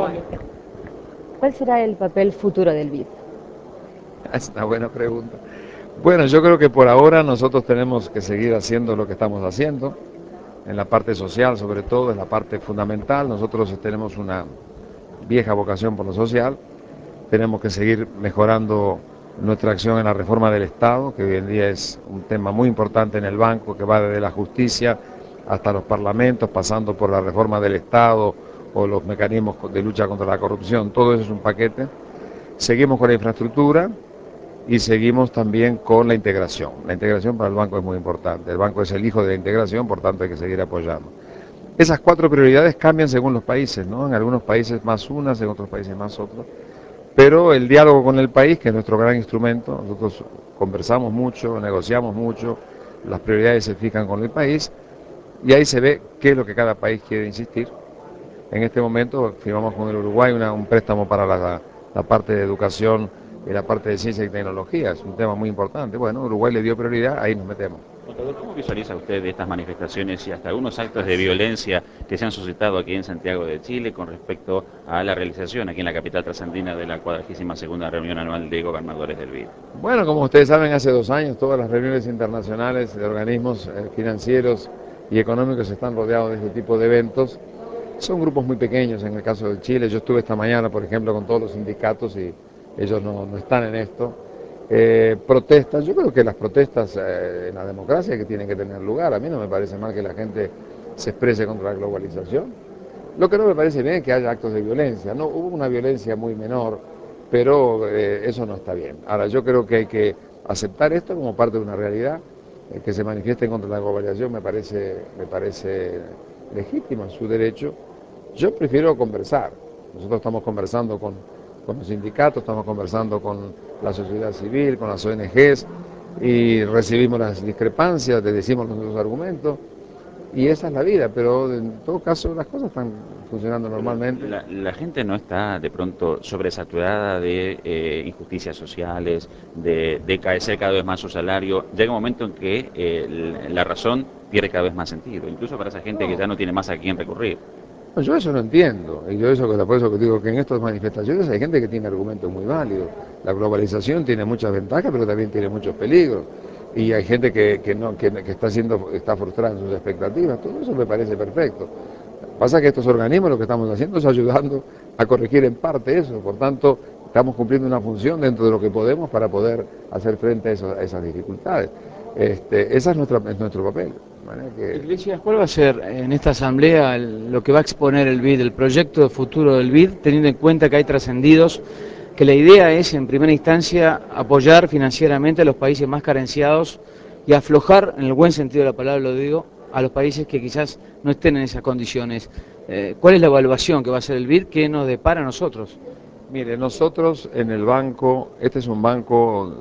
¿Cuál será el papel futuro del BID? Es una buena pregunta. Bueno, yo creo que por ahora nosotros tenemos que seguir haciendo lo que estamos haciendo, en la parte social sobre todo, es la parte fundamental. Nosotros tenemos una vieja vocación por lo social, tenemos que seguir mejorando nuestra acción en la reforma del Estado, que hoy en día es un tema muy importante en el banco, que va desde la justicia hasta los parlamentos, pasando por la reforma del Estado o los mecanismos de lucha contra la corrupción, todo eso es un paquete. Seguimos con la infraestructura y seguimos también con la integración. La integración para el banco es muy importante, el banco es el hijo de la integración, por tanto hay que seguir apoyando. Esas cuatro prioridades cambian según los países, ¿no? En algunos países más unas, en otros países más otras. Pero el diálogo con el país, que es nuestro gran instrumento, nosotros conversamos mucho, negociamos mucho, las prioridades se fijan con el país y ahí se ve qué es lo que cada país quiere insistir. En este momento firmamos con el Uruguay un préstamo para la parte de educación y la parte de ciencia y tecnología, es un tema muy importante. Bueno, Uruguay le dio prioridad, ahí nos metemos. Contador, ¿cómo visualiza usted estas manifestaciones y hasta algunos actos de violencia que se han suscitado aquí en Santiago de Chile con respecto a la realización aquí en la capital trasandina de la 42ª reunión anual de gobernadores del BID? Bueno, como ustedes saben, hace 2 años todas las reuniones internacionales de organismos financieros y económicos están rodeados de este tipo de eventos. Son grupos muy pequeños en el caso de Chile. Yo estuve esta mañana, por ejemplo, con todos los sindicatos y ellos no están en esto. Protestas, yo creo que las protestas en la democracia que tienen que tener lugar. A mí no me parece mal que la gente se exprese contra la globalización. Lo que no me parece bien es que haya actos de violencia. No, hubo una violencia muy menor, pero eso no está bien. Ahora, yo creo que hay que aceptar esto como parte de una realidad. Que se manifiesten contra la globalización me parece legítimo en su derecho. Yo prefiero conversar. Nosotros estamos conversando con los sindicatos, estamos conversando con la sociedad civil, con las ONGs y recibimos las discrepancias, les decimos nuestros argumentos y esa es la vida, pero en todo caso las cosas están funcionando Pero normalmente. la gente no está de pronto sobresaturada de injusticias sociales, de carecer cada vez más su salario. Llega un momento en que la razón pierde cada vez más sentido, incluso para esa gente que ya No, no tiene más a quién recurrir. no, yo eso no entiendo, y yo eso, por eso que digo que en estas manifestaciones hay gente que tiene argumentos muy válidos. La globalización tiene muchas ventajas, pero también tiene muchos peligros. Y hay gente que está frustrada en sus expectativas, todo eso me parece perfecto. Pasa que estos organismos lo que estamos haciendo es ayudando a corregir en parte eso, por tanto estamos cumpliendo una función dentro de lo que podemos para poder hacer frente a esas dificultades. Esa es nuestro papel. De manera que Iglesias, ¿cuál va a ser en esta asamblea lo que va a exponer el BID, el proyecto de futuro del BID, teniendo en cuenta que hay trascendidos, que la idea es en primera instancia apoyar financieramente a los países más carenciados y aflojar, en el buen sentido de la palabra lo digo, a los países que quizás no estén en esas condiciones? ¿Cuál es la evaluación que va a hacer el BID? ¿Qué nos depara a nosotros? Mire, nosotros en el banco, este es un banco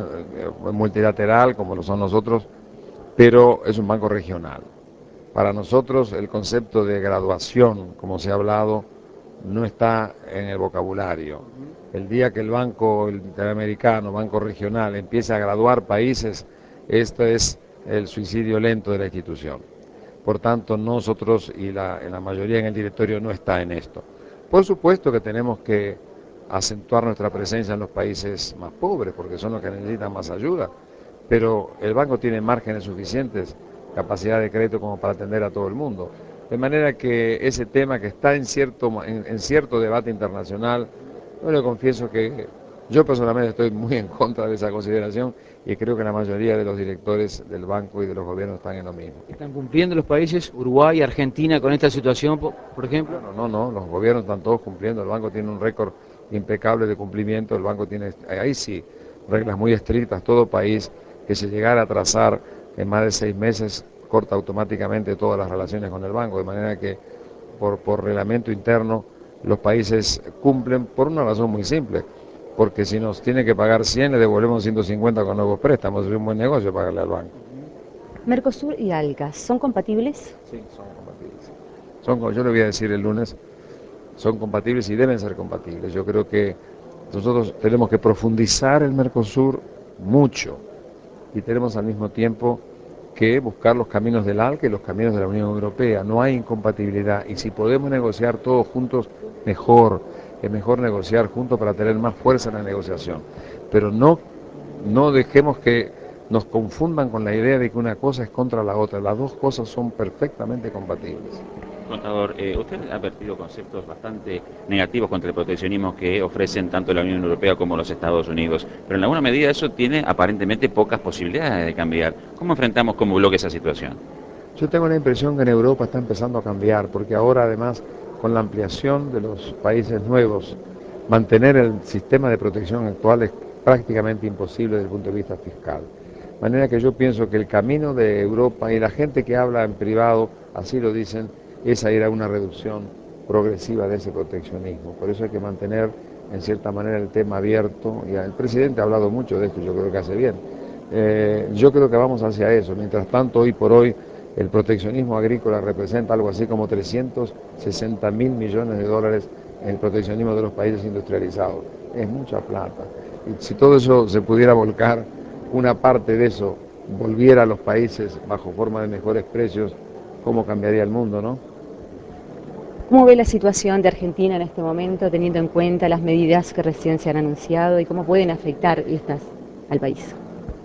multilateral como lo son nosotros, pero es un banco regional. Para nosotros el concepto de graduación, como se ha hablado, no está en el vocabulario. El día que el Banco Interamericano, Banco Regional, empiece a graduar países, esto es el suicidio lento de la institución. Por tanto, nosotros y la mayoría en el directorio no está en esto. Por supuesto que tenemos que acentuar nuestra presencia en los países más pobres, porque son los que necesitan más ayuda, pero el banco tiene márgenes suficientes, capacidad de crédito como para atender a todo el mundo. De manera que ese tema que está en cierto debate internacional, yo le confieso que yo personalmente estoy muy en contra de esa consideración y creo que la mayoría de los directores del banco y de los gobiernos están en lo mismo. ¿Están cumpliendo los países, Uruguay, Argentina, con esta situación, por ejemplo? No, los gobiernos están todos cumpliendo, el banco tiene un récord impecable de cumplimiento, el banco tiene, ahí sí, reglas muy estrictas, todo país que se llegara a atrasar en más de 6 meses corta automáticamente todas las relaciones con el banco, de manera que por reglamento interno los países cumplen por una razón muy simple, porque si nos tiene que pagar 100 le devolvemos 150 con nuevos préstamos, es un buen negocio pagarle al banco. Mercosur y ALCA, ¿son compatibles? Sí, son compatibles. Yo le voy a decir el lunes, son compatibles y deben ser compatibles. Yo creo que nosotros tenemos que profundizar el Mercosur mucho y tenemos al mismo tiempo que buscar los caminos del ALCA y los caminos de la Unión Europea. No hay incompatibilidad y si podemos negociar todos juntos, mejor. Es mejor negociar juntos para tener más fuerza en la negociación. Pero no dejemos que nos confundan con la idea de que una cosa es contra la otra. Las dos cosas son perfectamente compatibles. Contador, usted ha vertido conceptos bastante negativos contra el proteccionismo que ofrecen tanto la Unión Europea como los Estados Unidos, pero en alguna medida eso tiene aparentemente pocas posibilidades de cambiar. ¿Cómo enfrentamos como bloque esa situación? Yo tengo la impresión que en Europa está empezando a cambiar, porque ahora además con la ampliación de los países nuevos, mantener el sistema de protección actual es prácticamente imposible desde el punto de vista fiscal. De manera que yo pienso que el camino de Europa, y la gente que habla en privado, así lo dicen, es ir a una reducción progresiva de ese proteccionismo. Por eso hay que mantener en cierta manera el tema abierto, y el presidente ha hablado mucho de esto y yo creo que hace bien. Yo creo que vamos hacia eso. Mientras tanto, hoy por hoy, el proteccionismo agrícola representa algo así como 360.000 millones de dólares en el proteccionismo de los países industrializados. Es mucha plata. Y si todo eso se pudiera volcar, una parte de eso volviera a los países bajo forma de mejores precios, ¿cómo cambiaría el mundo, no? ¿Cómo ve la situación de Argentina en este momento, teniendo en cuenta las medidas que recién se han anunciado y cómo pueden afectar estas al país?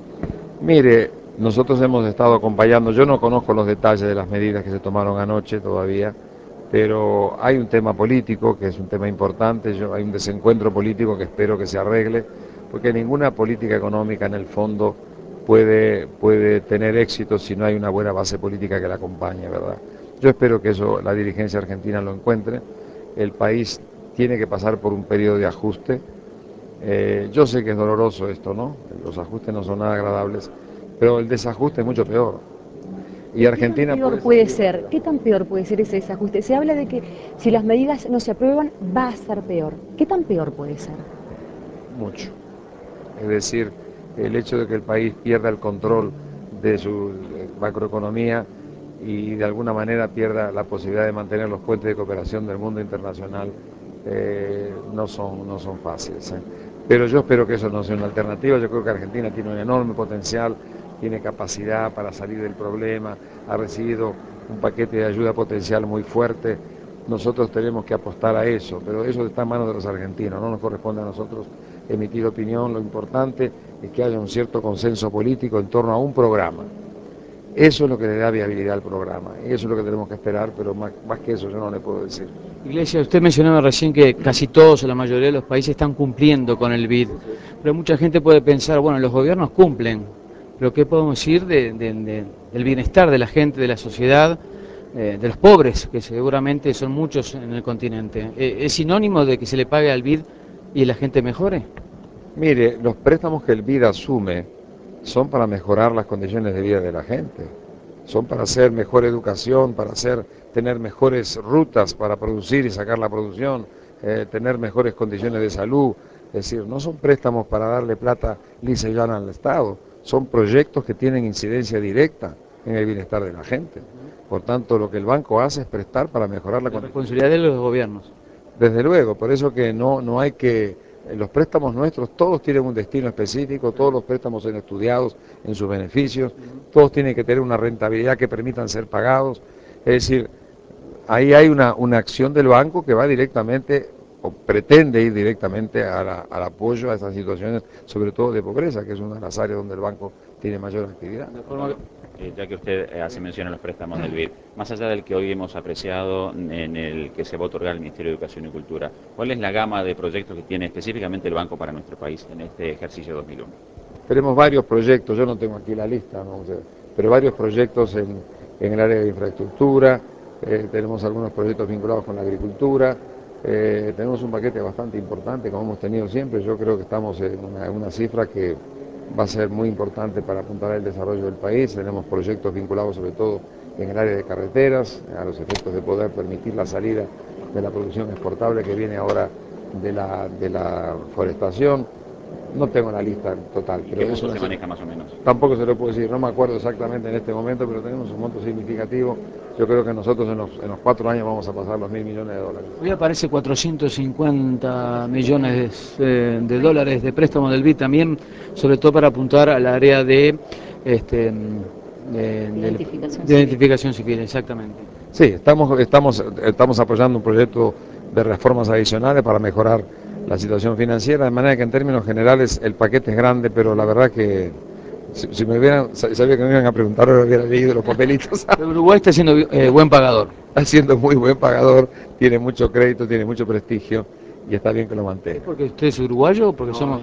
Mire, nosotros hemos estado acompañando, yo no conozco los detalles de las medidas que se tomaron anoche todavía, pero hay un tema político que es un tema importante, hay un desencuentro político que espero que se arregle, porque ninguna política económica en el fondo puede tener éxito si no hay una buena base política que la acompañe, ¿verdad? Yo espero que eso la dirigencia argentina lo encuentre, el país tiene que pasar por un periodo de ajuste. Yo sé que es doloroso esto, ¿no? Los ajustes no son nada agradables, pero el desajuste es mucho peor. Y Argentina ¿Qué tan peor puede ser? ¿Qué tan peor puede ser ese desajuste? Se habla de que si las medidas no se aprueban, va a ser peor. ¿Qué tan peor puede ser? mucho. Es decir, el hecho de que el país pierda el control de su macroeconomía y de alguna manera pierda la posibilidad de mantener los puentes de cooperación del mundo internacional no son fáciles. Pero yo espero que eso no sea una alternativa. Yo creo que Argentina tiene un enorme potencial, tiene capacidad para salir del problema, ha recibido un paquete de ayuda potencial muy fuerte. Nosotros tenemos que apostar a eso, pero eso está en manos de los argentinos, no nos corresponde a nosotros emitir opinión. Lo importante es que haya un cierto consenso político en torno a un programa. Eso es lo que le da viabilidad al programa, y eso es lo que tenemos que esperar, pero más que eso yo no le puedo decir. Iglesia, usted mencionaba recién que casi todos o la mayoría de los países están cumpliendo con el BID, pero mucha gente puede pensar, bueno, los gobiernos cumplen, pero ¿qué podemos decir del bienestar de la gente, de la sociedad, de los pobres, que seguramente son muchos en el continente? ¿Es sinónimo de que se le pague al BID y la gente mejore? Mire, los préstamos que el BID asume son para mejorar las condiciones de vida de la gente, son para hacer mejor educación, para tener mejores rutas para producir y sacar la producción, tener mejores condiciones de salud. Es decir, no son préstamos para darle plata lisa y llana al Estado, son proyectos que tienen incidencia directa en el bienestar de la gente. Por tanto, lo que el banco hace es prestar para mejorar la La condición. responsabilidad de los gobiernos. Desde luego, por eso que no hay que, los préstamos nuestros todos tienen un destino específico, todos los préstamos son estudiados en sus beneficios, todos tienen que tener una rentabilidad que permitan ser pagados. Es decir, ahí hay una acción del banco que va directamente o pretende ir directamente al apoyo a esas situaciones, sobre todo de pobreza, que es una de las áreas donde el banco tiene mayor actividad. De forma Ya que usted hace mención a los préstamos del BID, más allá del que hoy hemos apreciado en el que se va a otorgar al Ministerio de Educación y Cultura, ¿cuál es la gama de proyectos que tiene específicamente el banco para nuestro país en este ejercicio 2001? Tenemos varios proyectos, yo no tengo aquí la lista, ¿no? O sea, pero varios proyectos en el área de infraestructura, tenemos algunos proyectos vinculados con la agricultura, tenemos un paquete bastante importante como hemos tenido siempre. Yo creo que estamos en una cifra que va a ser muy importante para apuntar al desarrollo del país. Tenemos proyectos vinculados sobre todo en el área de carreteras, a los efectos de poder permitir la salida de la producción exportable que viene ahora de la forestación. No tengo la lista total, ¿Y pero qué es monto una se cifra. maneja más o menos? Tampoco se lo puedo decir, no me acuerdo exactamente en este momento, pero tenemos un monto significativo. Yo creo que nosotros en los 4 años vamos a pasar los 1.000 millones de dólares. Hoy aparece 450 millones de dólares de préstamo del BID también, sobre todo para apuntar al área de Identificación de civil. identificación civil, exactamente. Sí, estamos apoyando un proyecto de reformas adicionales para mejorar la situación financiera, de manera que en términos generales el paquete es grande, pero la verdad que si me hubieran, sabía que me iban a preguntar, ahora hubiera leído los papelitos. Pero Uruguay está siendo buen pagador. Está siendo muy buen pagador, tiene mucho crédito, tiene mucho prestigio y está bien que lo ¿Es mantenga. porque usted es uruguayo o porque somos...?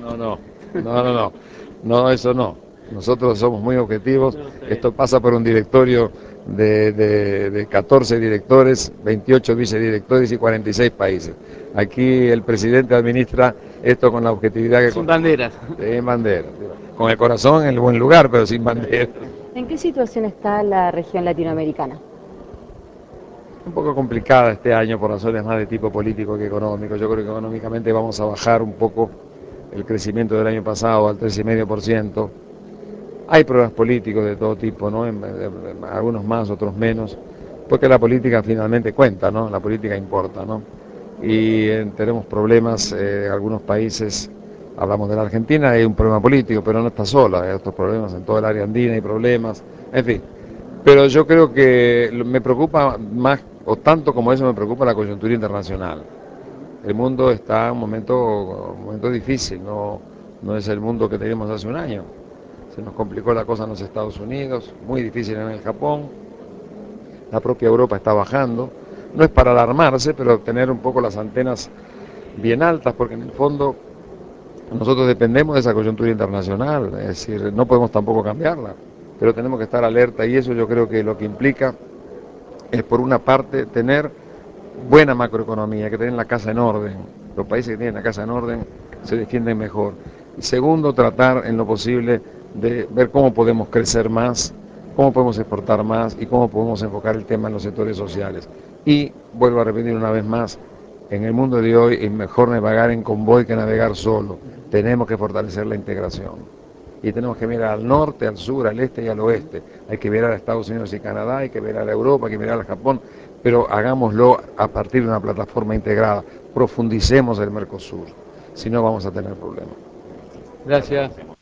No, eso no. Nosotros somos muy objetivos. Esto pasa por un directorio de 14 directores, 28 vicedirectores y 46 países. Aquí el presidente administra esto con la objetividad que... Sin banderas. Sin bandera. Con el corazón en el buen lugar, pero sin bandera. ¿En qué situación está la región latinoamericana? Un poco complicada este año por razones más de tipo político que económico. Yo creo que económicamente vamos a bajar un poco el crecimiento del año pasado al 3,5%. Hay problemas políticos de todo tipo, ¿no? Algunos más, otros menos, porque la política finalmente cuenta, ¿no? La política importa, ¿no? Y tenemos problemas en algunos países, hablamos de la Argentina, hay un problema político, pero no está sola, hay otros problemas en toda el área andina, hay problemas, en fin. Pero yo creo que me preocupa más, o tanto como eso me preocupa la coyuntura internacional. El mundo está en un momento difícil, no es el mundo que teníamos hace un año. Se nos complicó la cosa en los Estados Unidos, muy difícil en el Japón, la propia Europa está bajando. No es para alarmarse, pero tener un poco las antenas bien altas, porque en el fondo nosotros dependemos de esa coyuntura internacional, es decir, no podemos tampoco cambiarla, pero tenemos que estar alerta y eso yo creo que lo que implica es por una parte tener buena macroeconomía, que tienen la casa en orden. Los países que tienen la casa en orden se defienden mejor. Y segundo, tratar en lo posible de ver cómo podemos crecer más, cómo podemos exportar más y cómo podemos enfocar el tema en los sectores sociales. Y vuelvo a repetir una vez más, en el mundo de hoy es mejor navegar en convoy que navegar solo. Tenemos que fortalecer la integración. Y tenemos que mirar al norte, al sur, al este y al oeste. Hay que mirar a Estados Unidos y Canadá, hay que mirar a Europa, hay que mirar a Japón, pero hagámoslo a partir de una plataforma integrada. Profundicemos el Mercosur, si no vamos a tener problemas. Gracias.